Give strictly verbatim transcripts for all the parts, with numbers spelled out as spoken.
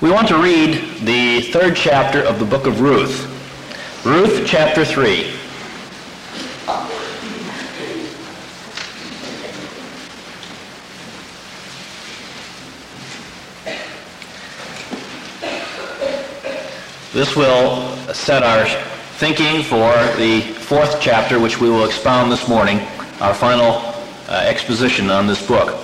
We want to read the third chapter of the book of Ruth. Ruth chapter three. This will set our thinking for the fourth chapter, which we will expound this morning, our final uh, exposition on this book.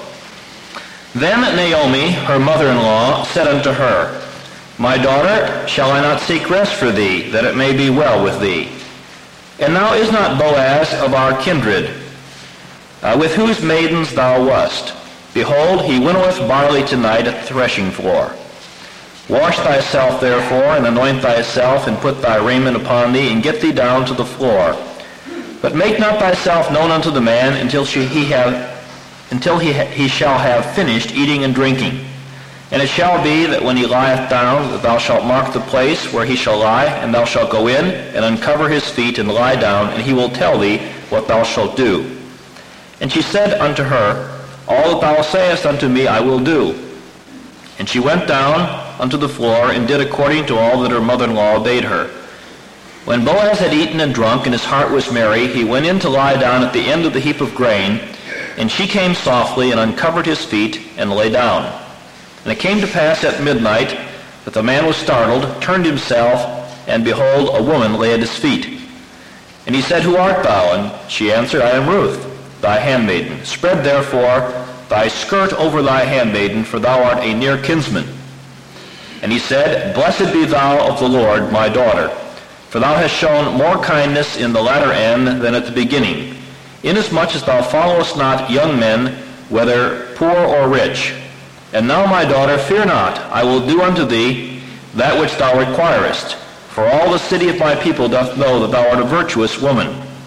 Then Naomi, her mother-in-law, said unto her, My daughter, shall I not seek rest for thee, that it may be well with thee? And now is not Boaz of our kindred, uh, with whose maidens thou wast? Behold, he winnoweth barley tonight at the threshing floor. Wash thyself therefore, and anoint thyself, and put thy raiment upon thee, and get thee down to the floor. But make not thyself known unto the man until she, he have until he, ha- he shall have finished eating and drinking. And it shall be that when he lieth down, that thou shalt mark the place where he shall lie, and thou shalt go in, and uncover his feet, and lie down, and he will tell thee what thou shalt do. And she said unto her, All that thou sayest unto me I will do. And she went down unto the floor, and did according to all that her mother-in-law bade her. When Boaz had eaten and drunk, and his heart was merry, he went in to lie down at the end of the heap of grain, and she came softly, and uncovered his feet, and lay down. And it came to pass at midnight, that the man was startled, turned himself, and behold, a woman lay at his feet. And he said, Who art thou? And she answered, I am Ruth, thy handmaiden. Spread therefore thy skirt over thy handmaiden, for thou art a near kinsman. And he said, Blessed be thou of the Lord, my daughter, for thou hast shown more kindness in the latter end than at the beginning, inasmuch as thou followest not young men, whether poor or rich. And now, my daughter, fear not, I will do unto thee that which thou requirest, for all the city of my people doth know that thou art a virtuous woman.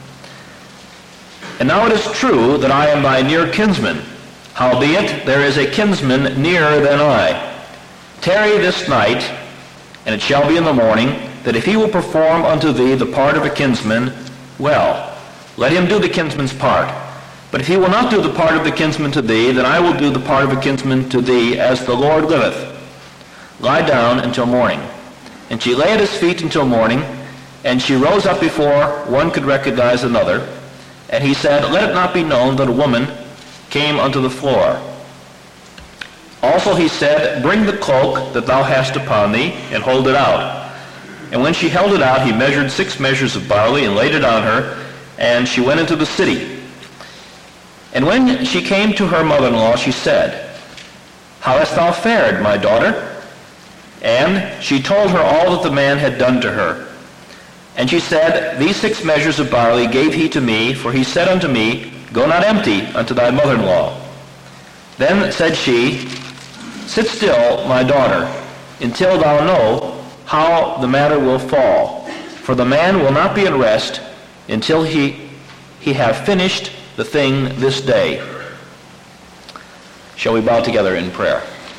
And now it is true that I am thy near kinsman, howbeit there is a kinsman nearer than I. Tarry this night, and it shall be in the morning, that if he will perform unto thee the part of a kinsman, well, let him do the kinsman's part. But if he will not do the part of the kinsman to thee, then I will do the part of a kinsman to thee, as the Lord liveth. Lie down until morning. And she lay at his feet until morning, and she rose up before one could recognize another. And he said, Let it not be known that a woman came unto the floor. Also he said, Bring the cloak that thou hast upon thee, and hold it out. And when she held it out, he measured six measures of barley, and laid it on her, and she went into the city. And when she came to her mother-in-law, she said, How hast thou fared, my daughter? And she told her all that the man had done to her. And she said, These six measures of barley gave he to me, for he said unto me, Go not empty unto thy mother-in-law. Then said she, Sit still, my daughter, until thou know how the matter will fall. For the man will not be at rest until he, he have finished the thing this day. Shall we bow together in prayer?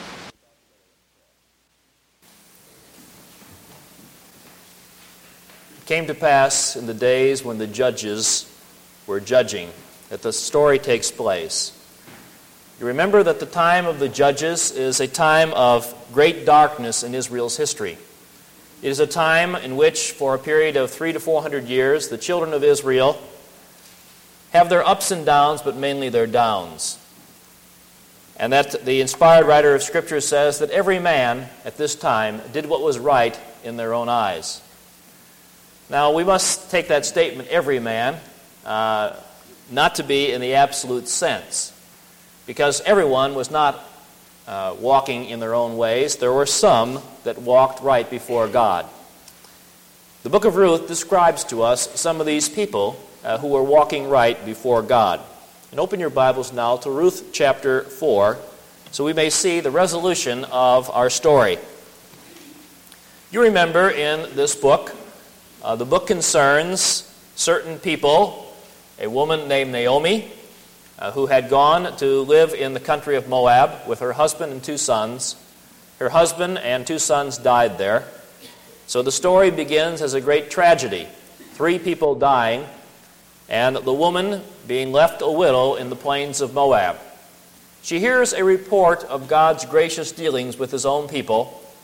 It came to pass in the days when the judges were judging that the story takes place. You remember that the time of the judges is a time of great darkness in Israel's history. It is a time in which, for a period of three to four hundred years, the children of Israel have their ups and downs, but mainly their downs. And that the inspired writer of Scripture says that every man at this time did what was right in their own eyes. Now, we must take that statement, every man, uh, not to be in the absolute sense, because everyone was not uh, walking in their own ways. There were some that walked right before God. The book of Ruth describes to us some of these people uh, who were walking right before God. And open your Bibles now to Ruth chapter four, so we may see the resolution of our story. You remember in this book, uh, the book concerns certain people, a woman named Naomi, uh, who had gone to live in the country of Moab with her husband and two sons. Her husband and two sons died there. So the story begins as a great tragedy. Three people dying, and the woman being left a widow in the plains of Moab. She hears a report of God's gracious dealings with his own people,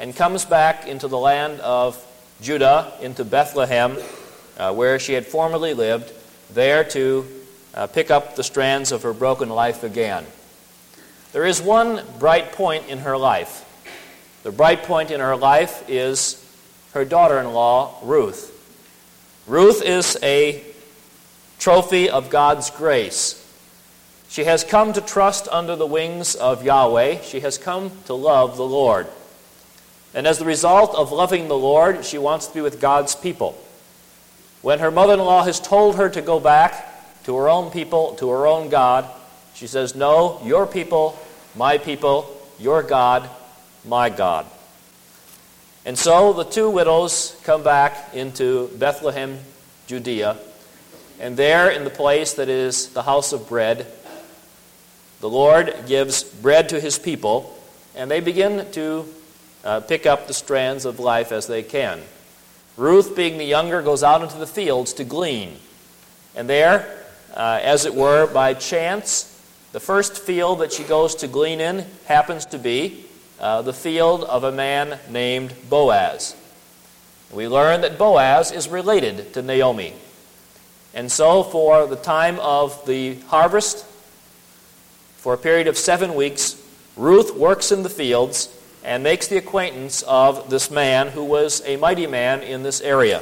and comes back into the land of Judah, into Bethlehem, uh, where she had formerly lived, there to uh, pick up the strands of her broken life again. There is one bright point in her life. The bright point in her life is her daughter-in-law, Ruth. Ruth is a trophy of God's grace. She has come to trust under the wings of Yahweh. She has come to love the Lord. And as the result of loving the Lord, she wants to be with God's people. When her mother-in-law has told her to go back to her own people, to her own God, she says, no, your people, my people, your God, my God. And so the two widows come back into Bethlehem, Judea, and there in the place that is the house of bread, the Lord gives bread to his people, and they begin to uh, pick up the strands of life as they can. Ruth, being the younger, goes out into the fields to glean. And there, uh, as it were, by chance, the first field that she goes to glean in happens to be uh, the field of a man named Boaz. We learn that Boaz is related to Naomi. And so for the time of the harvest, for a period of seven weeks, Ruth works in the fields and makes the acquaintance of this man who was a mighty man in this area.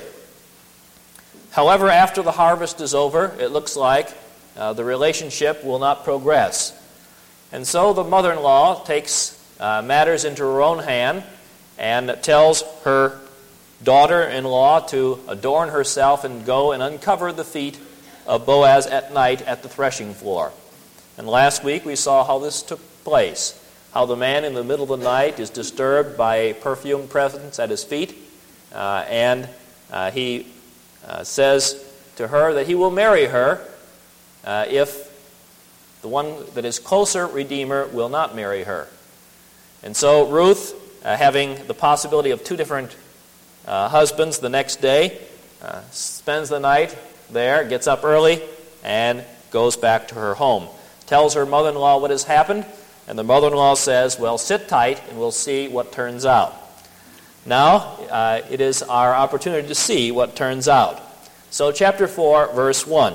However, after the harvest is over, it looks like uh, the relationship will not progress. And so the mother-in-law takes uh, matters into her own hand and tells her daughter-in-law to adorn herself and go and uncover the feet of Boaz at night at the threshing floor. And last week we saw how this took place, how the man in the middle of the night is disturbed by a perfumed presence at his feet, uh, and uh, he uh, says to her that he will marry her uh, if the one that is closer Redeemer will not marry her. And so Ruth, uh, having the possibility of two different uh, husbands the next day, uh, spends the night there, gets up early, and goes back to her home. Tells her mother-in-law what has happened, and the mother-in-law says, well, sit tight and we'll see what turns out. Now, uh, it is our opportunity to see what turns out. So chapter four, verse one.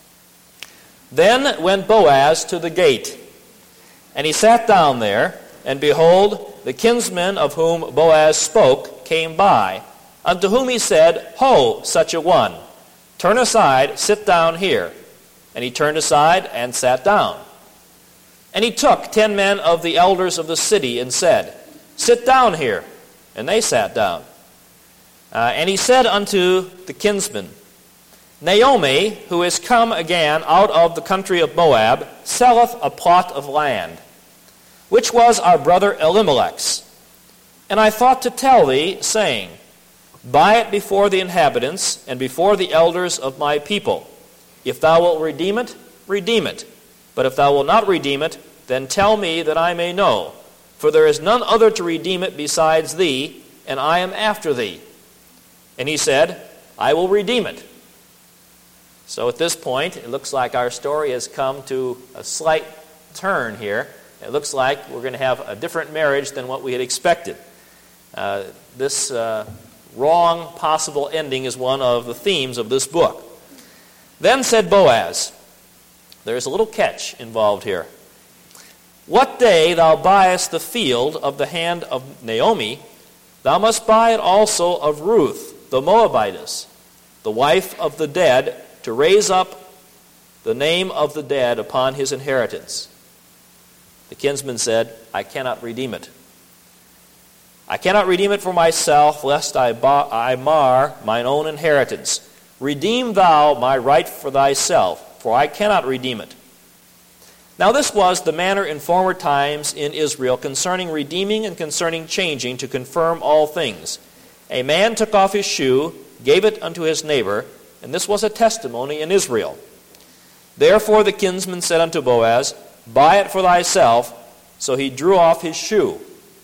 Then went Boaz to the gate, and he sat down there, and behold, the kinsman of whom Boaz spoke came by, unto whom he said, Ho, such a one, turn aside, sit down here. And he turned aside and sat down. And he took ten men of the elders of the city and said, Sit down here. And they sat down. Uh, and he said unto the kinsman, Naomi, who is come again out of the country of Moab, selleth a plot of land, which was our brother Elimelech's. And I thought to tell thee, saying, Buy it before the inhabitants and before the elders of my people. If thou wilt redeem it, redeem it. But if thou wilt not redeem it, then tell me that I may know. For there is none other to redeem it besides thee, and I am after thee. And he said, I will redeem it. So at this point, it looks like our story has come to a slight turn here. It looks like we're going to have a different marriage than what we had expected. Uh, this uh, wrong possible ending is one of the themes of this book. Then said Boaz, there's a little catch involved here. What day thou buyest the field of the hand of Naomi, thou must buy it also of Ruth, the Moabitess, the wife of the dead, to raise up the name of the dead upon his inheritance. The kinsman said, I cannot redeem it. I cannot redeem it for myself, lest I, bar, I mar mine own inheritance. Redeem thou my right for thyself, for I cannot redeem it. Now this was the manner in former times in Israel concerning redeeming and concerning changing to confirm all things. A man took off his shoe, gave it unto his neighbor, and this was a testimony in Israel. Therefore the kinsman said unto Boaz, Buy it for thyself. So he drew off his shoe.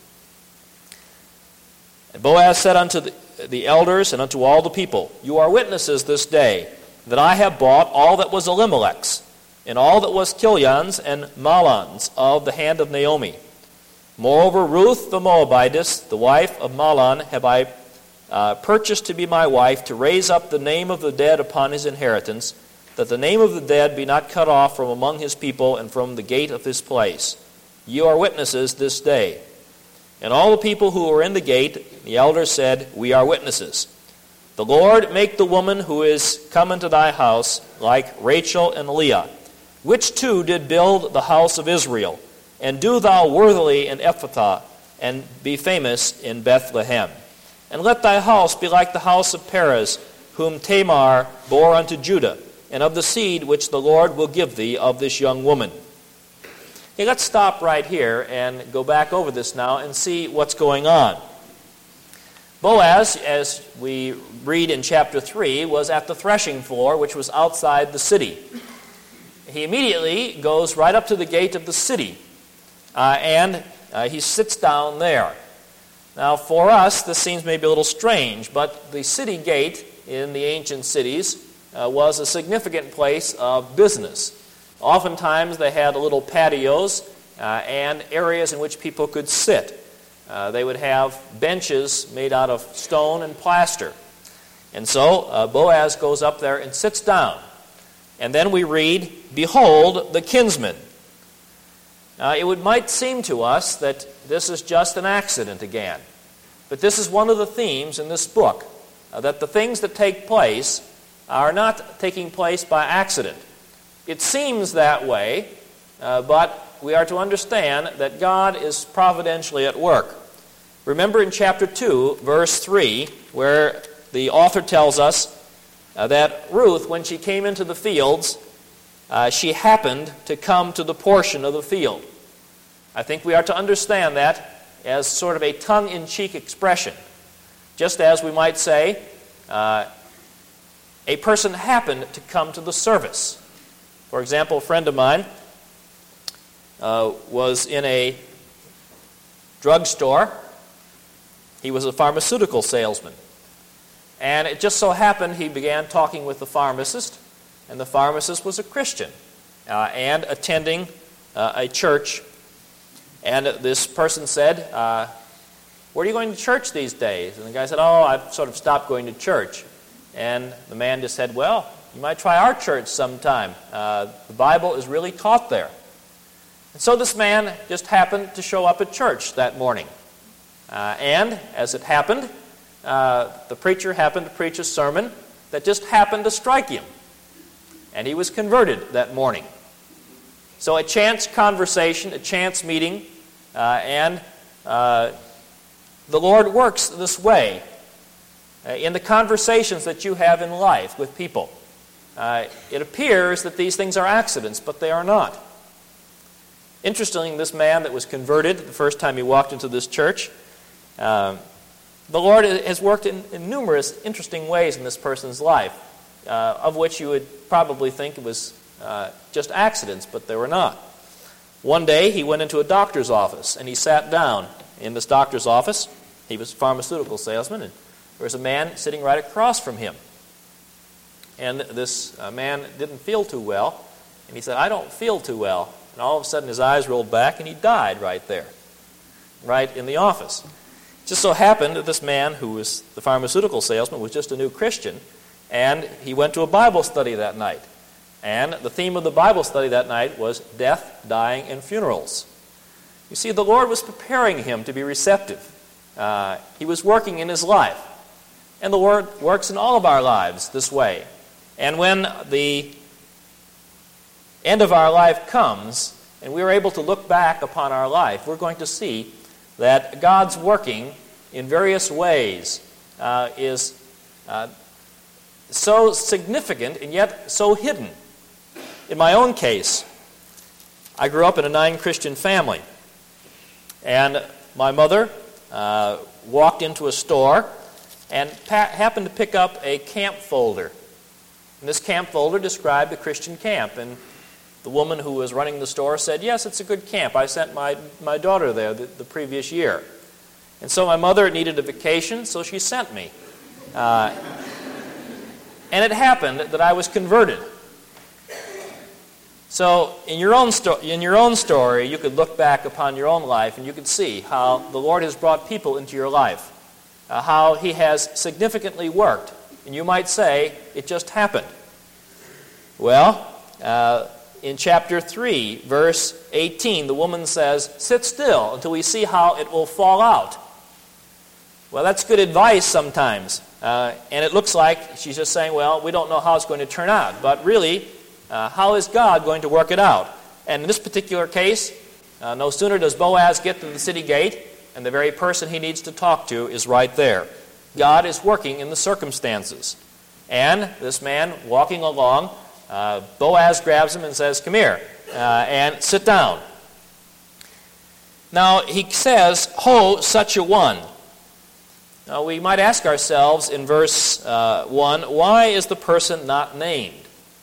And Boaz said unto the the elders and unto all the people, You are witnesses this day that I have bought all that was Elimelech's, and all that was Kilion's and Mahlon's of the hand of Naomi. Moreover, Ruth the Moabitess, the wife of Mahlon, have I uh, purchased to be my wife, to raise up the name of the dead upon his inheritance, that the name of the dead be not cut off from among his people and from the gate of his place. You are witnesses this day. And all the people who were in the gate, the elders said, We are witnesses. The Lord make the woman who is come into thy house like Rachel and Leah, which two did build the house of Israel, and do thou worthily in Ephrathah, and be famous in Bethlehem. And let thy house be like the house of Perez, whom Tamar bore unto Judah, and of the seed which the Lord will give thee of this young woman. Okay, let's stop right here and go back over this now and see what's going on. Boaz, as we read in chapter three, was at the threshing floor, which was outside the city. He immediately goes right up to the gate of the city, uh, and uh, he sits down there. Now, for us, this seems maybe a little strange, but the city gate in the ancient cities uh, was a significant place of business. Oftentimes, they had little patios uh, and areas in which people could sit. Uh, they would have benches made out of stone and plaster. And so uh, Boaz goes up there and sits down. And then we read, Behold, the kinsman. Uh, it would, might seem to us that this is just an accident again. But this is one of the themes in this book, uh, that the things that take place are not taking place by accident. It seems that way, uh, but we are to understand that God is providentially at work. Remember in chapter two, verse three, where the author tells us uh, that Ruth, when she came into the fields, uh, she happened to come to the portion of the field. I think we are to understand that as sort of a tongue-in-cheek expression. Just as we might say, uh, a person happened to come to the service. For example, a friend of mine uh, was in a drugstore. He was a pharmaceutical salesman. And it just so happened he began talking with the pharmacist, and the pharmacist was a Christian uh, and attending uh, a church. And this person said, uh, where are you going to church these days? And the guy said, oh, I've sort of stopped going to church. And the man just said, well, you might try our church sometime. Uh, the Bible is really taught there. And so this man just happened to show up at church that morning. Uh, and, as it happened, uh, the preacher happened to preach a sermon that just happened to strike him. And he was converted that morning. So a chance conversation, a chance meeting, uh, and uh, the Lord works this way uh, in the conversations that you have in life with people. Uh, it appears that these things are accidents, but they are not. Interestingly, this man that was converted the first time he walked into this church, uh, the Lord has worked in, in numerous interesting ways in this person's life, uh, of which you would probably think it was uh, just accidents, but they were not. One day he went into a doctor's office and he sat down in this doctor's office. He was a pharmaceutical salesman, and there was a man sitting right across from him. And this uh, man didn't feel too well, and he said, I don't feel too well. And all of a sudden his eyes rolled back and he died right there, right in the office. It just so happened that this man, who was the pharmaceutical salesman, was just a new Christian, and he went to a Bible study that night. And the theme of the Bible study that night was death, dying, and funerals. You see, the Lord was preparing him to be receptive. Uh, he was working in his life. And the Lord works in all of our lives this way. And when the end of our life comes, and we are able to look back upon our life, we're going to see that God's working in various ways uh, is uh, so significant and yet so hidden. In my own case, I grew up in a non-Christian family, and my mother uh, walked into a store and pa- happened to pick up a camp folder. And this camp folder described a Christian camp, and the woman who was running the store said, yes, it's a good camp. I sent my, my daughter there the, the previous year. And so my mother needed a vacation, so she sent me. Uh, and it happened that I was converted. So in your own sto- in your own story, you could look back upon your own life and you could see how the Lord has brought people into your life, uh, how He has significantly worked. And you might say, it just happened. Well, uh, in chapter three, verse eighteen, the woman says, sit still until we see how it will fall out. Well, that's good advice sometimes. Uh, and it looks like she's just saying, well, we don't know how it's going to turn out. But really, uh, how is God going to work it out? And in this particular case, uh, no sooner does Boaz get to the city gate, and the very person he needs to talk to is right there. God is working in the circumstances. And this man walking along, uh, Boaz grabs him and says, come here, uh, and sit down. Now, he says, ho, such a one. Now, we might ask ourselves in verse uh, one, why is the person not named?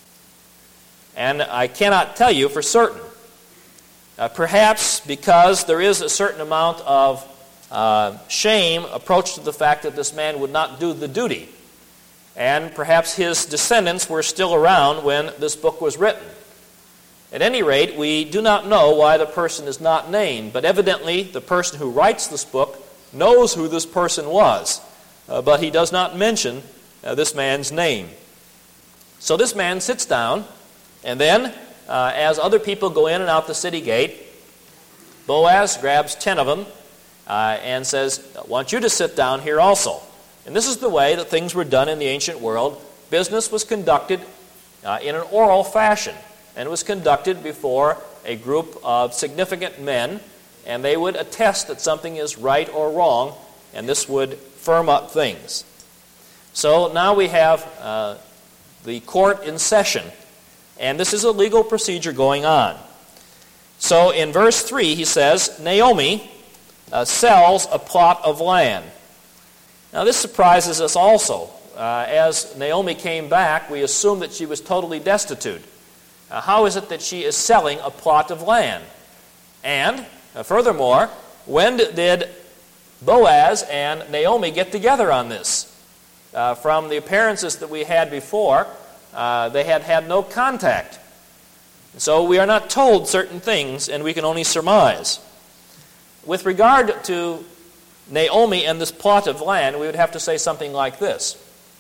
And I cannot tell you for certain. Uh, perhaps because there is a certain amount of uh, shame approached to the fact that this man would not do the duty. And perhaps his descendants were still around when this book was written. At any rate, we do not know why the person is not named, but evidently the person who writes this book knows who this person was, uh, but he does not mention uh, this man's name. So this man sits down, and then, uh, as other people go in and out the city gate, Boaz grabs ten of them uh, and says, I want you to sit down here also. And this is the way that things were done in the ancient world. Business was conducted uh, in an oral fashion, and it was conducted before a group of significant men, and they would attest that something is right or wrong, and this would firm up things. So now we have uh, the court in session, and this is a legal procedure going on. So in verse three, he says, Naomi uh, sells a plot of land. Now this surprises us also. Uh, as Naomi came back, we assume that she was totally destitute. Uh, how is it that she is selling a plot of land? And Uh, furthermore, when did Boaz and Naomi get together on this? Uh, from the appearances that we had before, uh, they had had no contact. So we are not told certain things, and we can only surmise. With regard to Naomi and this plot of land, we would have to say something like this.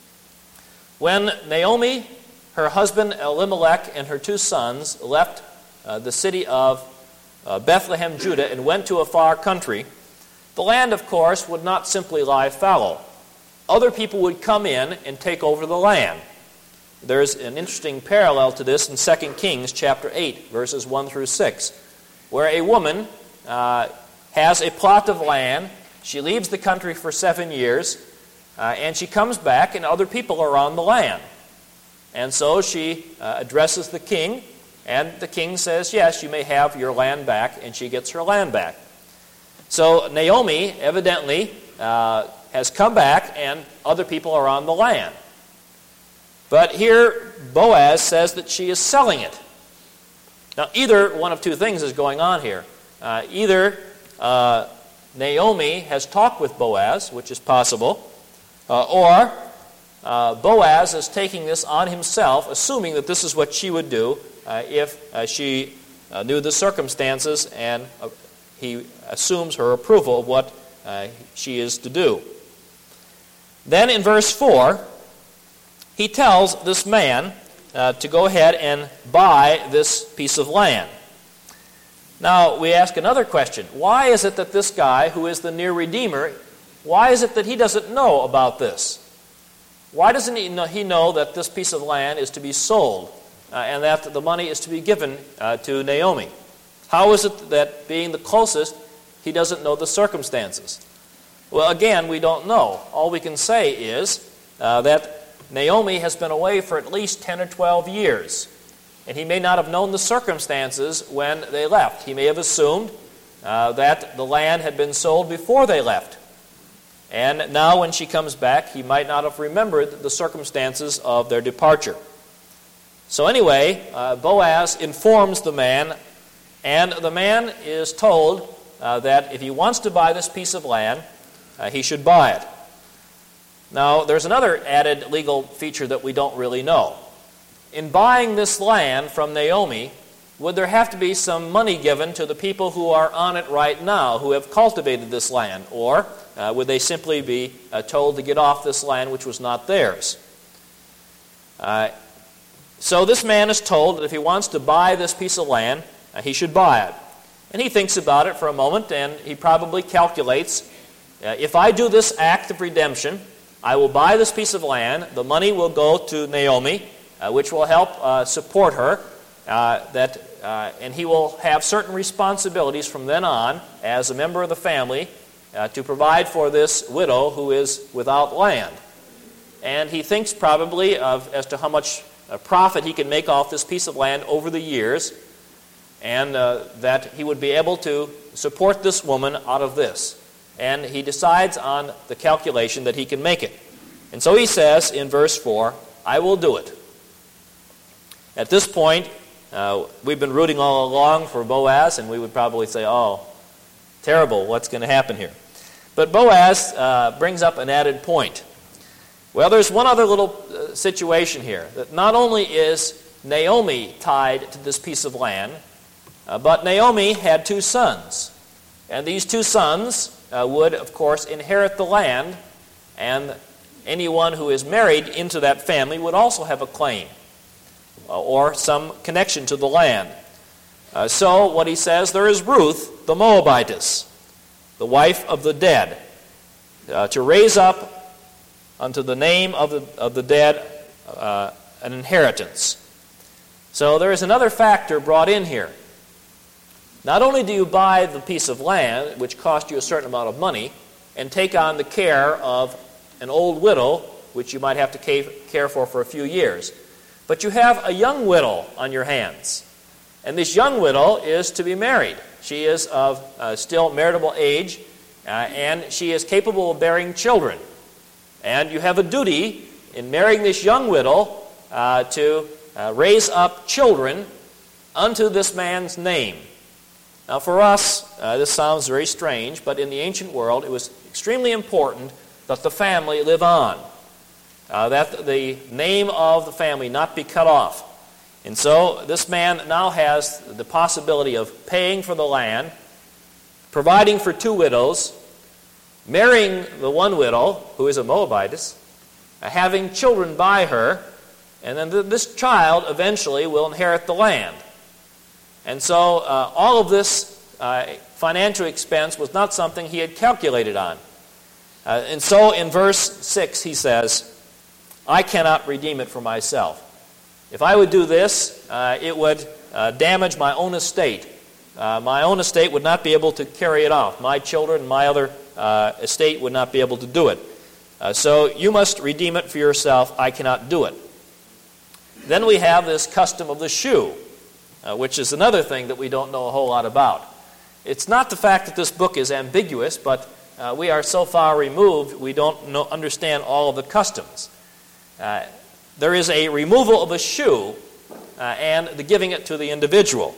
When Naomi, her husband Elimelech, and her two sons left uh, the city of Uh, Bethlehem, Judah, and went to a far country, the land, of course, would not simply lie fallow. Other people would come in and take over the land. There's an interesting parallel to this in Second Kings chapter eight, verses one through six, where a woman uh, has a plot of land. She leaves the country for seven years, uh, and she comes back, and other people are on the land. And so she uh, addresses the king, and the king says, yes, you may have your land back, and she gets her land back. So Naomi evidently uh, has come back, and other people are on the land. But here Boaz says that she is selling it. Now either one of two things is going on here. Uh, either uh, Naomi has talked with Boaz, which is possible, uh, or uh, Boaz is taking this on himself, assuming that this is what she would do Uh, if uh, she uh, knew the circumstances, and uh, he assumes her approval of what uh, she is to do. Then in verse four, he tells this man uh, to go ahead and buy this piece of land. Now we ask another question. Why is it that this guy, who is the near Redeemer, why is it that he doesn't know about this? Why doesn't he know, he know that this piece of land is to be sold? Uh, and that the money is to be given uh, to Naomi. How is it that, being the closest, he doesn't know the circumstances? Well, again, we don't know. All we can say is uh, that Naomi has been away for at least ten or twelve years, and he may not have known the circumstances when they left. He may have assumed uh, that the land had been sold before they left. And now when she comes back, he might not have remembered the circumstances of their departure. So anyway, uh, Boaz informs the man, and the man is told uh, that if he wants to buy this piece of land, uh, he should buy it. Now, there's another added legal feature that we don't really know. In buying this land from Naomi, would there have to be some money given to the people who are on it right now, who have cultivated this land? Or uh, would they simply be uh, told to get off this land which was not theirs? Uh, so this man is told that if he wants to buy this piece of land, uh, he should buy it. And he thinks about it for a moment, and he probably calculates, uh, if I do this act of redemption, I will buy this piece of land, the money will go to Naomi, uh, which will help uh, support her, uh, that, uh, and he will have certain responsibilities from then on as a member of the family uh, to provide for this widow who is without land. And he thinks probably of as to how much uh, profit he can make off this piece of land over the years, and uh, that he would be able to support this woman out of this. And he decides on the calculation that he can make it. And so he says in verse four, I will do it. At this point, uh, we've been rooting all along for Boaz, and we would probably say, oh, terrible, what's going to happen here? But Boaz uh, brings up an added point. Well, there's one other little uh, situation here, that not only is Naomi tied to this piece of land, uh, but Naomi had two sons. And these two sons uh, would, of course, inherit the land, and anyone who is married into that family would also have a claim uh, or some connection to the land. Uh, so what he says, there is Ruth, the Moabitess, the wife of the dead, uh, to raise up unto the name of the, of the dead uh, an inheritance. So there is another factor brought in here. Not only do you buy the piece of land, which cost you a certain amount of money, and take on the care of an old widow, which you might have to care for for a few years, but you have a young widow on your hands. And this young widow is to be married. She is of uh, still marriageable age, uh, and she is capable of bearing children. And you have a duty in marrying this young widow uh, to uh, raise up children unto this man's name. Now for us, uh, this sounds very strange, but in the ancient world it was extremely important that the family live on, uh, that the name of the family not be cut off. And so this man now has the possibility of paying for the land, providing for two widows, marrying the one widow, who is a Moabitess, uh, having children by her, and then th- this child eventually will inherit the land. And so uh, all of this uh, financial expense was not something he had calculated on. Uh, and so in verse six he says, I cannot redeem it for myself. If I would do this, uh, it would uh, damage my own estate. Uh, my own estate would not be able to carry it off. My children, my other uh, estate would not be able to do it. Uh, so you must redeem it for yourself. I cannot do it. Then we have this custom of the shoe, uh, which is another thing that we don't know a whole lot about. It's not the fact that this book is ambiguous, but uh, we are so far removed we don't know, understand all of the customs. Uh, there is a removal of a shoe uh, and the giving it to the individual.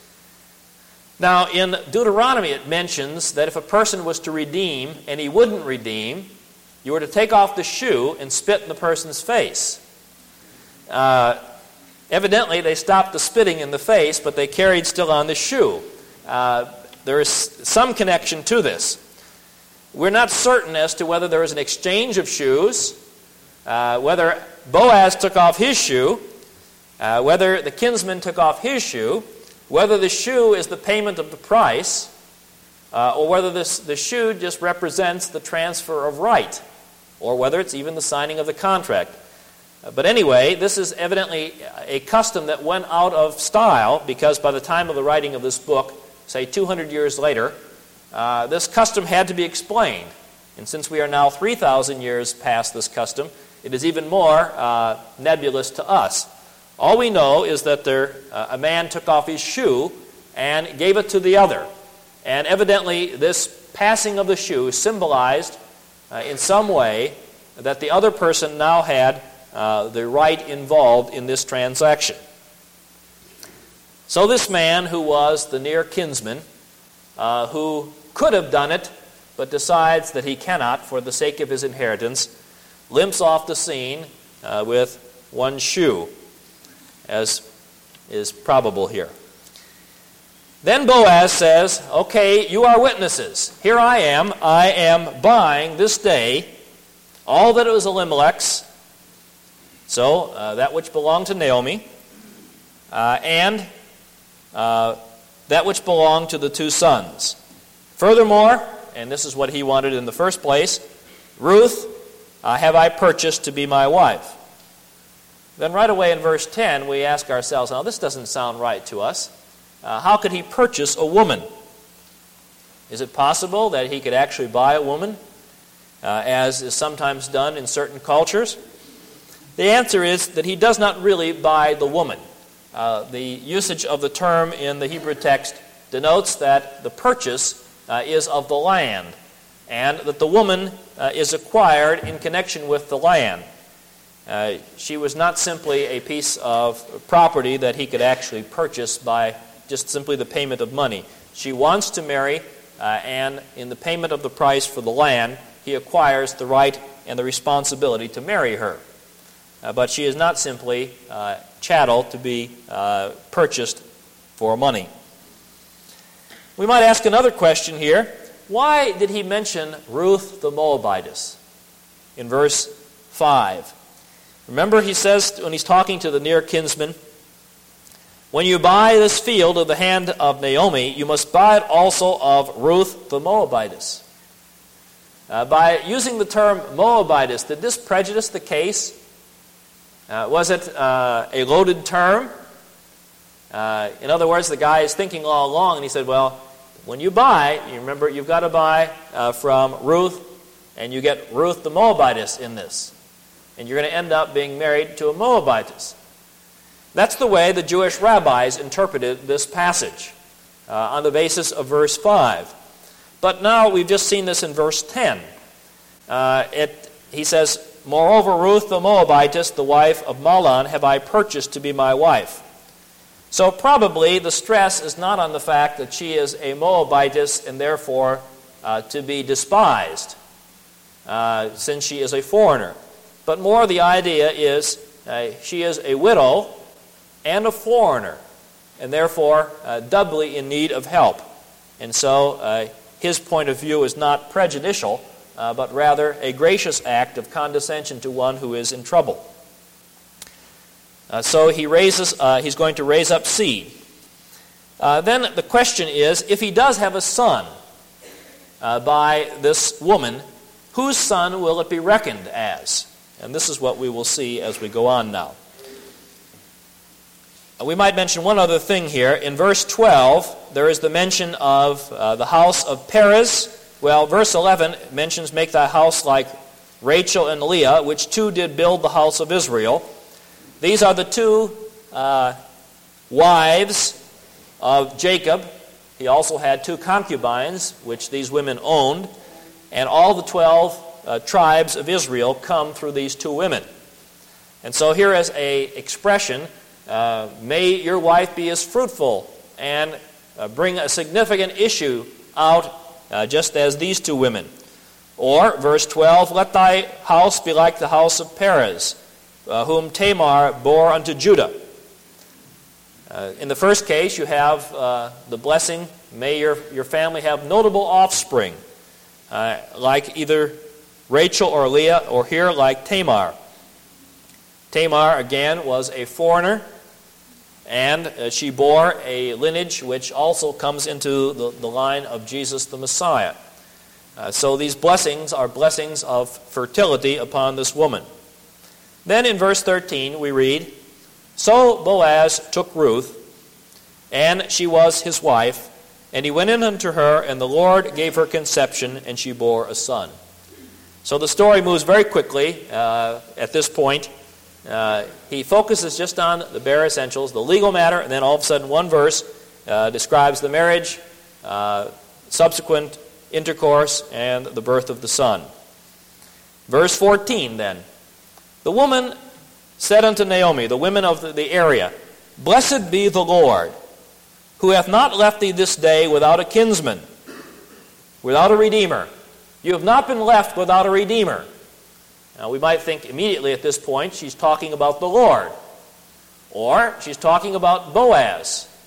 Now, in Deuteronomy, it mentions that if a person was to redeem and he wouldn't redeem, you were to take off the shoe and spit in the person's face. Uh, evidently, they stopped the spitting in the face, but they carried still on the shoe. Uh, there is some connection to this. We're not certain as to whether there was an exchange of shoes, uh, whether Boaz took off his shoe, uh, whether the kinsman took off his shoe, whether the shoe is the payment of the price, uh, or whether this, the shoe just represents the transfer of right, or whether it's even the signing of the contract. Uh, but anyway, this is evidently a custom that went out of style, because by the time of the writing of this book, say two hundred years later, uh, this custom had to be explained. And since we are now three thousand years past this custom, it is even more uh, nebulous to us. All we know is that there, uh, a man took off his shoe and gave it to the other. And evidently this passing of the shoe symbolized uh, in some way that the other person now had uh, the right involved in this transaction. So this man, who was the near kinsman, uh, who could have done it, but decides that he cannot for the sake of his inheritance, limps off the scene uh, with one shoe, as is probable here. Then Boaz says, okay, you are witnesses. Here I am. I am buying this day all that was Elimelech's, so uh, that which belonged to Naomi, uh, and uh, that which belonged to the two sons. Furthermore, and this is what he wanted in the first place, Ruth uh, have I purchased to be my wife. Then right away in verse ten, we ask ourselves, now this doesn't sound right to us. Uh, how could he purchase a woman? Is it possible that he could actually buy a woman, uh, as is sometimes done in certain cultures? The answer is that he does not really buy the woman. Uh, the usage of the term in the Hebrew text denotes that the purchase uh, is of the land, and that the woman uh, is acquired in connection with the land. Uh, she was not simply a piece of property that he could actually purchase by just simply the payment of money. She wants to marry, uh, and in the payment of the price for the land, he acquires the right and the responsibility to marry her. Uh, but she is not simply uh, chattel to be uh, purchased for money. We might ask another question here. Why did he mention Ruth the Moabitess in verse five? Remember, he says when he's talking to the near kinsman, when you buy this field of the hand of Naomi, you must buy it also of Ruth the Moabitess. Uh, by using the term Moabitess, did this prejudice the case? Uh, was it uh, a loaded term? Uh, in other words, the guy is thinking all along, and he said, well, when you buy, you remember, you've got to buy uh, from Ruth, and you get Ruth the Moabitess in this. And you're going to end up being married to a Moabitess. That's the way the Jewish rabbis interpreted this passage uh, on the basis of verse five. But now we've just seen this in verse ten. Uh, it, he says, moreover, Ruth the Moabitess, the wife of Mahlon, have I purchased to be my wife. So probably the stress is not on the fact that she is a Moabitess and therefore uh, to be despised, uh, since she is a foreigner. But more the idea is uh, she is a widow and a foreigner, and therefore uh, doubly in need of help. And so uh, his point of view is not prejudicial, uh, but rather a gracious act of condescension to one who is in trouble. Uh, so he raises, uh, he's going to raise up seed. Uh, then the question is, if he does have a son uh, by this woman, whose son will it be reckoned as? And this is what we will see as we go on now. We might mention one other thing here. In verse twelve, there is the mention of uh, the house of Perez. Well, verse eleven mentions, make thy house like Rachel and Leah, which two did build the house of Israel. These are the two uh, wives of Jacob. He also had two concubines, which these women owned. And all the twelve uh, tribes of Israel come through these two women. And so here is an expression, uh, may your wife be as fruitful and uh, bring a significant issue out uh, just as these two women. Or, verse twelve, let thy house be like the house of Perez, uh, whom Tamar bore unto Judah. Uh, in the first case, you have uh, the blessing, may your, your family have notable offspring, uh, like either Rachel or Leah, or here like Tamar. Tamar, again, was a foreigner, and uh, she bore a lineage which also comes into the, the line of Jesus the Messiah. Uh, so these blessings are blessings of fertility upon this woman. Then in verse thirteen we read, so Boaz took Ruth, and she was his wife, and he went in unto her, and the Lord gave her conception, and she bore a son. So the story moves very quickly uh, at this point. Uh, he focuses just on the bare essentials, the legal matter, and then all of a sudden one verse uh, describes the marriage, uh, subsequent intercourse, and the birth of the son. Verse fourteen then. The woman said unto Naomi, the women of the area, blessed be the Lord, who hath not left thee this day without a kinsman, without a redeemer. You have not been left without a redeemer. Now we might think immediately at this point she's talking about the Lord, or she's talking about Boaz.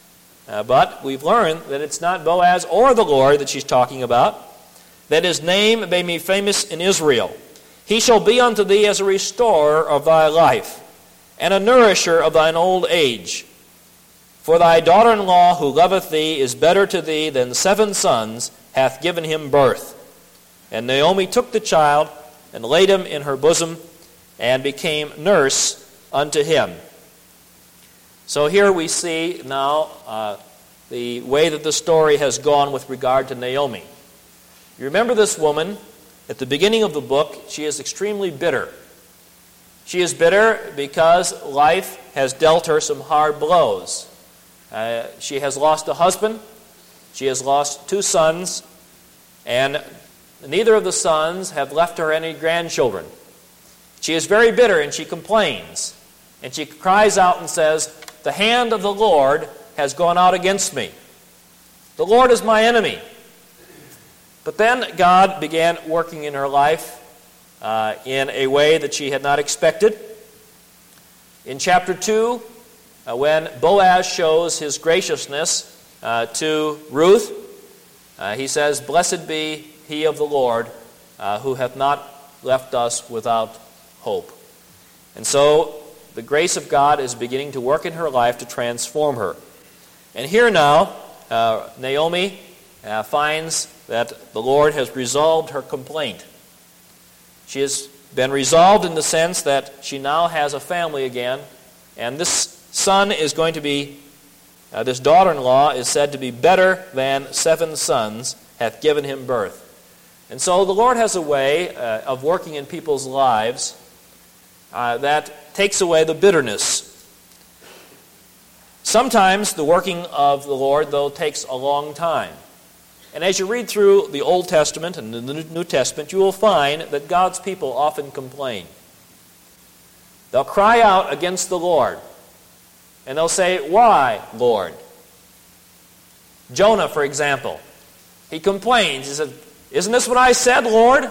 Uh, but we've learned that it's not Boaz or the Lord that she's talking about, that his name may be famous in Israel. He shall be unto thee as a restorer of thy life, and a nourisher of thine old age. For thy daughter-in-law who loveth thee is better to thee than seven sons hath given him birth. And Naomi took the child, and laid him in her bosom, and became nurse unto him. So here we see now uh, the way that the story has gone with regard to Naomi. You remember this woman, at the beginning of the book, she is extremely bitter. She is bitter because life has dealt her some hard blows. Uh, she has lost a husband, she has lost two sons, and neither of the sons have left her any grandchildren. She is very bitter, and she complains. And she cries out and says, "The hand of the Lord has gone out against me. The Lord is my enemy." But then God began working in her life uh, in a way that she had not expected. In chapter two, uh, when Boaz shows his graciousness uh, to Ruth, uh, he says, "Blessed be he of the Lord, uh, who hath not left us without hope." And so the grace of God is beginning to work in her life to transform her. And here now, uh, Naomi uh, finds that the Lord has resolved her complaint. She has been resolved in the sense that she now has a family again, and this son is going to be, uh, this daughter-in-law is said to be better than seven sons hath given him birth. And so the Lord has a way uh, of working in people's lives uh, that takes away the bitterness. Sometimes the working of the Lord, though, takes a long time. And as you read through the Old Testament and the New Testament, you will find that God's people often complain. They'll cry out against the Lord, and they'll say, "Why, Lord?" Jonah, for example, he complains. He said, "Isn't this what I said, Lord?"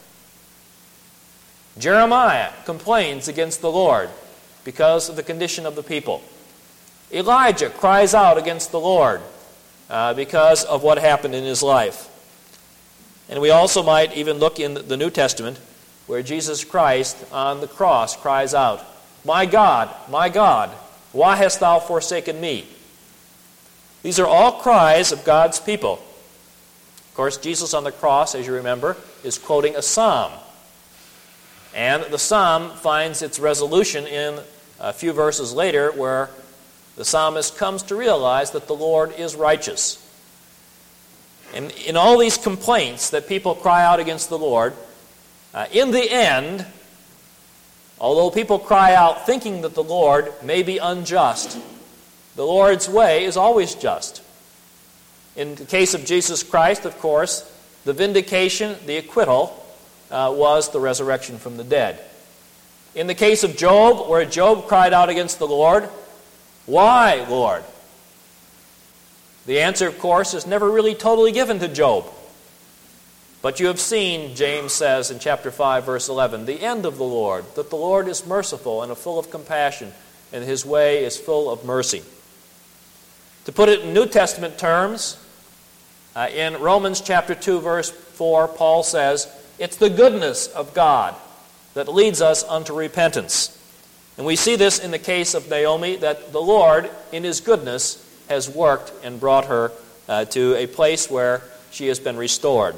Jeremiah complains against the Lord because of the condition of the people. Elijah cries out against the Lord uh, because of what happened in his life. And we also might even look in the New Testament where Jesus Christ on the cross cries out, "My God, my God, why hast thou forsaken me?" These are all cries of God's people. Of course, Jesus on the cross, as you remember, is quoting a psalm. And the psalm finds its resolution in a few verses later where the psalmist comes to realize that the Lord is righteous. And in all these complaints that people cry out against the Lord, uh, in the end, although people cry out thinking that the Lord may be unjust, the Lord's way is always just. In the case of Jesus Christ, of course, the vindication, the acquittal, uh, was the resurrection from the dead. In the case of Job, where Job cried out against the Lord, "Why, Lord?" The answer, of course, is never really totally given to Job. But you have seen, James says in chapter five, verse eleven, the end of the Lord, that the Lord is merciful and full of compassion, and his way is full of mercy. To put it in New Testament terms, uh, in Romans chapter two, verse four, Paul says, "It's the goodness of God that leads us unto repentance." And we see this in the case of Naomi, that the Lord, in his goodness, has worked and brought her uh, to a place where she has been restored.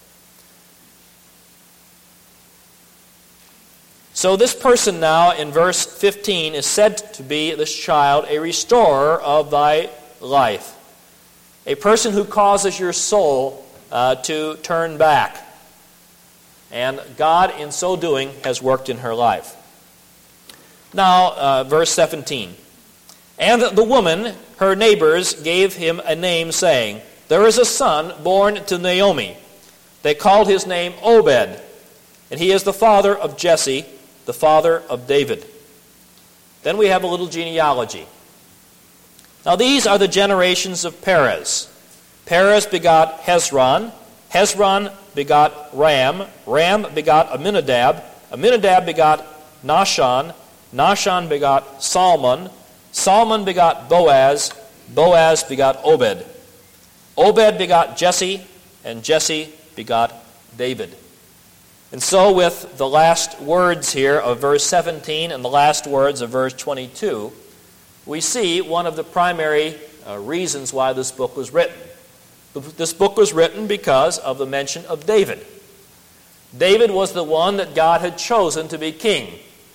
So this person now in verse fifteen is said to be, this child, a restorer of thy life. A person who causes your soul uh, to turn back. And God, in so doing, has worked in her life. Now, uh, verse seventeen. "And the woman, her neighbors, gave him a name, saying, There is a son born to Naomi. They called his name Obed, and he is the father of Jesse, the father of David." Then we have a little genealogy. Now these are the generations of Perez. Perez begot Hezron. Hezron begot Ram. Ram begot Aminadab. Aminadab begot Nahshon. Nahshon begot Salmon. Salmon begot Boaz. Boaz begot Obed. Obed begot Jesse, and Jesse begot David. And so with the last words here of verse seventeen and the last words of verse twenty-two, we see one of the primary uh, reasons why this book was written. This book was written because of the mention of David. David was the one that God had chosen to be king.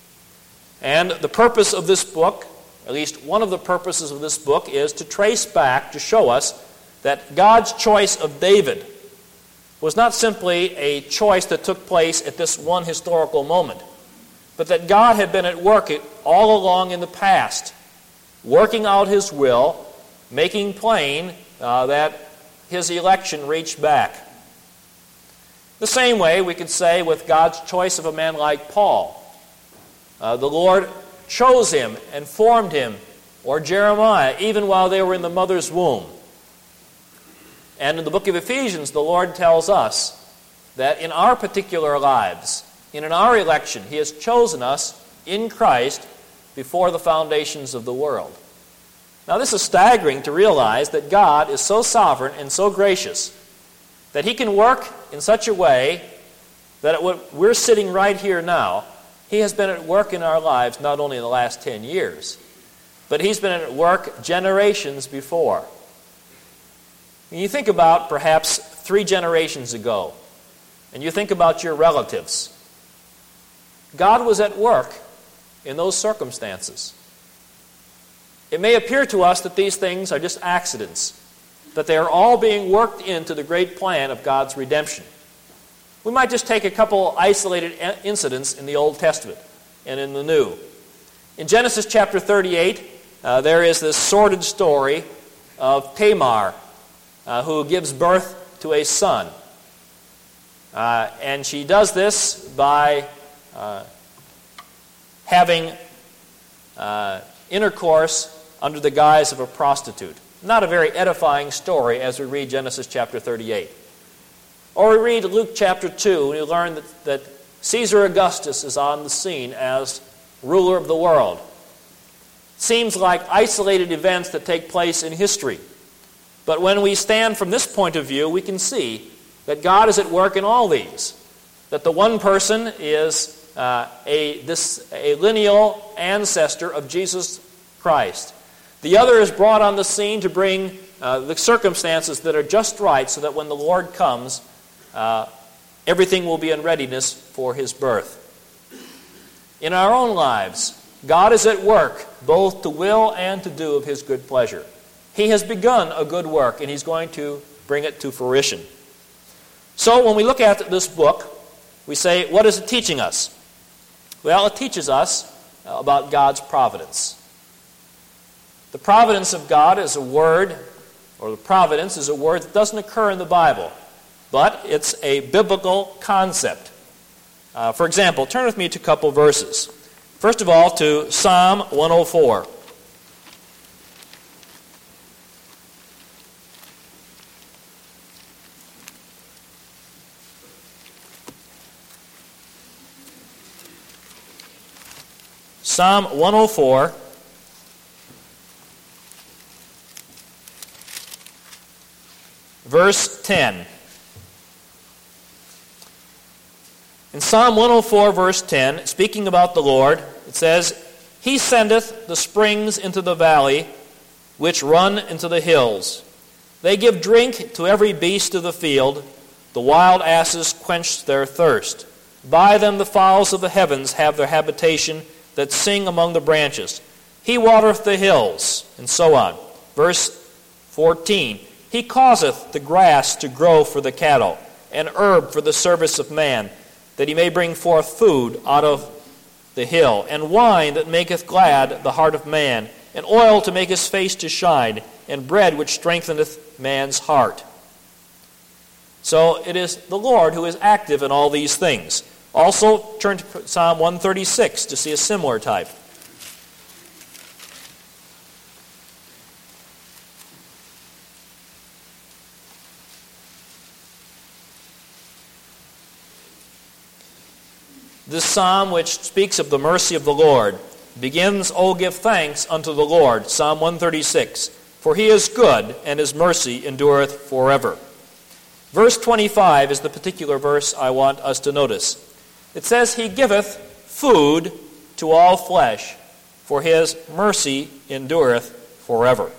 And the purpose of this book, at least one of the purposes of this book, is to trace back, to show us that God's choice of David was not simply a choice that took place at this one historical moment, but that God had been at work all along in the past, working out His will, making plain uh, that His election reached back. The same way we could say with God's choice of a man like Paul. Uh, the Lord chose him and formed him, or Jeremiah, even while they were in the mother's womb. And in the book of Ephesians, the Lord tells us that in our particular lives, and in our election, He has chosen us in Christ before the foundations of the world. Now, this is staggering to realize that God is so sovereign and so gracious that He can work in such a way that what we're sitting right here now, He has been at work in our lives not only in the last ten years, but He's been at work generations before. When you think about perhaps three generations ago, and you think about your relatives, God was at work in those circumstances. It may appear to us that these things are just accidents, that they are all being worked into the great plan of God's redemption. We might just take a couple isolated incidents in the Old Testament and in the New. In Genesis chapter thirty-eight, uh, there is this sordid story of Tamar, uh, who gives birth to a son. Uh, and she does this by uh, having uh, intercourse under the guise of a prostitute. Not a very edifying story as we read Genesis chapter thirty-eight. Or we read Luke chapter two, and you learn that, that Caesar Augustus is on the scene as ruler of the world. Seems like isolated events that take place in history. But when we stand from this point of view, we can see that God is at work in all these. That the one person is uh, a, this, a lineal ancestor of Jesus Christ. The other is brought on the scene to bring uh, the circumstances that are just right so that when the Lord comes, uh, everything will be in readiness for His birth. In our own lives, God is at work both to will and to do of His good pleasure. He has begun a good work, and He's going to bring it to fruition. So when we look at this book, we say, what is it teaching us? Well, it teaches us about God's providence. The providence of God is a word, or the providence is a word that doesn't occur in the Bible, but it's a biblical concept. Uh, for example, turn with me to a couple verses. First of all, to Psalm one oh four. Psalm one oh four, verse ten. In Psalm one oh four, verse ten, speaking about the Lord, it says, He sendeth the springs into the valley, which run into the hills. They give drink to every beast of the field. The wild asses quench their thirst. By them the fowls of the heavens have their habitation, that sing among the branches. He watereth the hills, and so on. Verse fourteen, He causeth the grass to grow for the cattle, and herb for the service of man, that he may bring forth food out of the hill, and wine that maketh glad the heart of man, and oil to make his face to shine, and bread which strengtheneth man's heart. So it is the Lord who is active in all these things. Also, turn to Psalm one thirty-six to see a similar type. This psalm, which speaks of the mercy of the Lord, begins, O give thanks unto the Lord, Psalm one thirty-six. For he is good, and his mercy endureth forever. Verse twenty-five is the particular verse I want us to notice. It says, he giveth food to all flesh, for his mercy endureth forever.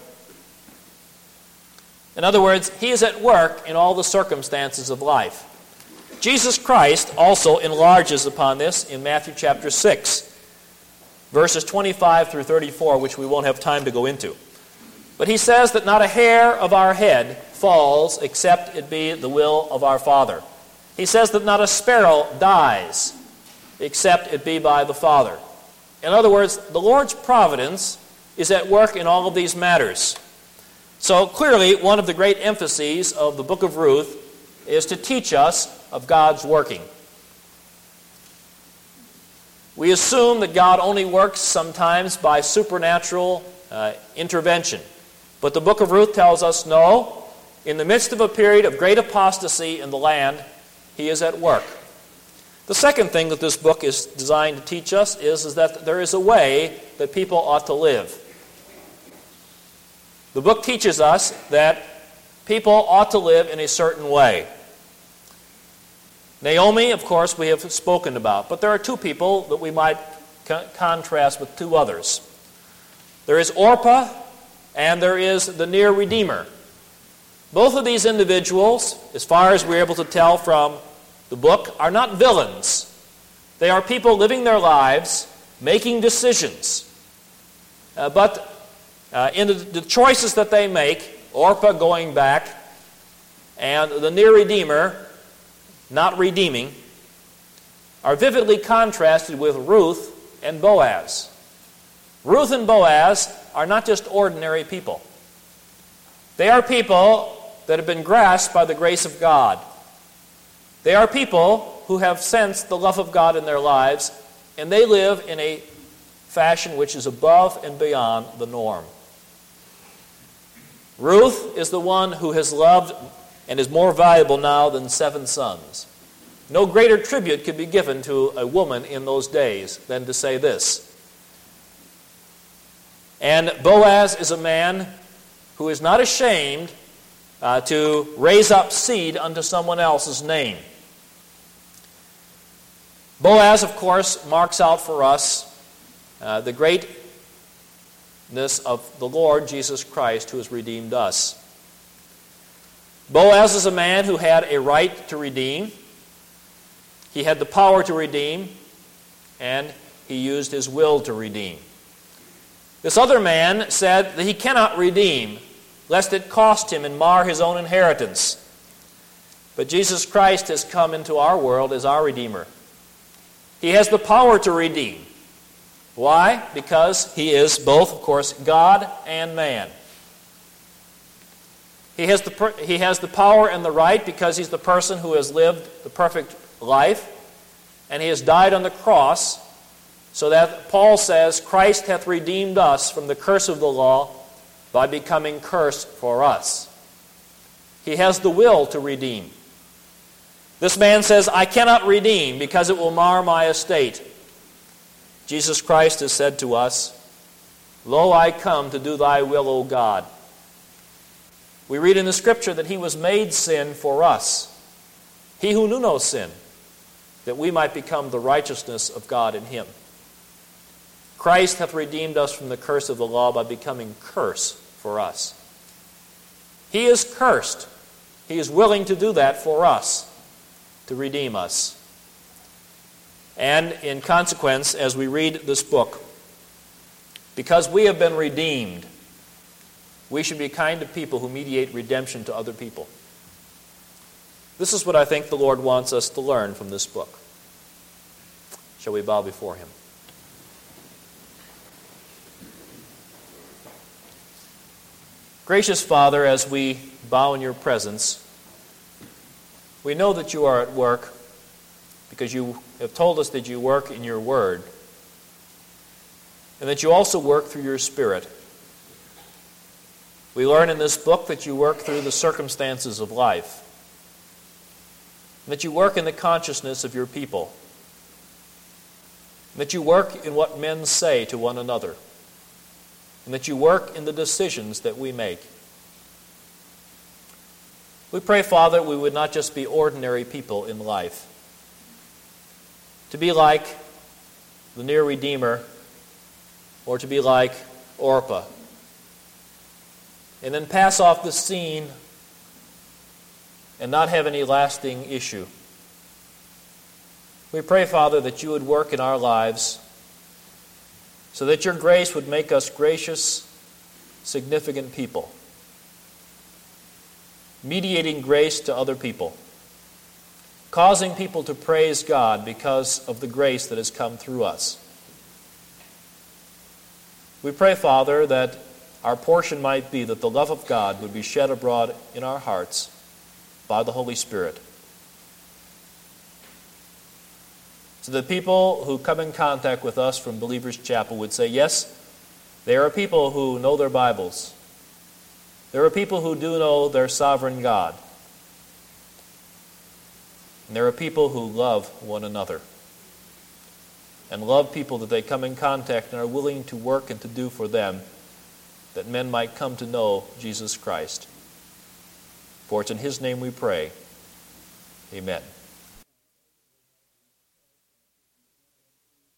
In other words, he is at work in all the circumstances of life. Jesus Christ also enlarges upon this in Matthew chapter six, verses twenty-five through thirty-four, which we won't have time to go into. But he says that not a hair of our head falls except it be the will of our Father. He says that not a sparrow dies except it be by the Father. In other words, the Lord's providence is at work in all of these matters. So clearly, one of the great emphases of the book of Ruth is to teach us of God's working. We assume that God only works sometimes by supernatural uh, intervention. But the book of Ruth tells us, no, in the midst of a period of great apostasy in the land, he is at work. The second thing that this book is designed to teach us is, is that there is a way that people ought to live. The book teaches us that people ought to live in a certain way. Naomi, of course, we have spoken about, but there are two people that we might co- contrast with two others. There is Orpah, and there is the near Redeemer. Both of these individuals, as far as we're able to tell from the book, are not villains. They are people living their lives, making decisions. Uh, but uh, in the, the choices that they make, Orpah going back, and the near Redeemer not redeeming, are vividly contrasted with Ruth and Boaz. Ruth and Boaz are not just ordinary people. They are people that have been grasped by the grace of God. They are people who have sensed the love of God in their lives, and they live in a fashion which is above and beyond the norm. Ruth is the one who has loved and is more valuable now than seven sons. No greater tribute could be given to a woman in those days than to say this. And Boaz is a man who is not ashamed uh, to raise up seed unto someone else's name. Boaz, of course, marks out for us uh, the greatness of the Lord Jesus Christ who has redeemed us. Boaz is a man who had a right to redeem. He had the power to redeem, and he used his will to redeem. This other man said that he cannot redeem, lest it cost him and mar his own inheritance. But Jesus Christ has come into our world as our Redeemer. He has the power to redeem. Why? Because he is both, of course, God and man. He has the per- he has the power and the right because he's the person who has lived the perfect life, and he has died on the cross, so that Paul says, Christ hath redeemed us from the curse of the law by becoming curse for us. He has the will to redeem. This man says, I cannot redeem because it will mar my estate. Jesus Christ has said to us, Lo, I come to do thy will, O God. We read in the Scripture that he was made sin for us, he who knew no sin, that we might become the righteousness of God in him. Christ hath redeemed us from the curse of the law by becoming curse for us. He is cursed. He is willing to do that for us, to redeem us. And in consequence, as we read this book, because we have been redeemed, we should be kind to people who mediate redemption to other people. This is what I think the Lord wants us to learn from this book. Shall we bow before him? Gracious Father, as we bow in your presence, we know that you are at work because you have told us that you work in your word and that you also work through your Spirit. We learn in this book that you work through the circumstances of life, and that you work in the consciousness of your people, and that you work in what men say to one another. and that you work in the decisions that we make. We pray, Father, we would not just be ordinary people in life. To be like the near Redeemer, or to be like Orpah, and then pass off the scene and not have any lasting issue. We pray, Father, that you would work in our lives so that your grace would make us gracious, significant people, mediating grace to other people, causing people to praise God because of the grace that has come through us. We pray, Father, that our portion might be that the love of God would be shed abroad in our hearts by the Holy Spirit, so that people who come in contact with us from Believers Chapel would say, yes, there are people who know their Bibles. There are people who do know their sovereign God. And there are people who love one another and love people that they come in contact and are willing to work and to do for them, that men might come to know Jesus Christ. For it's in His name we pray. Amen.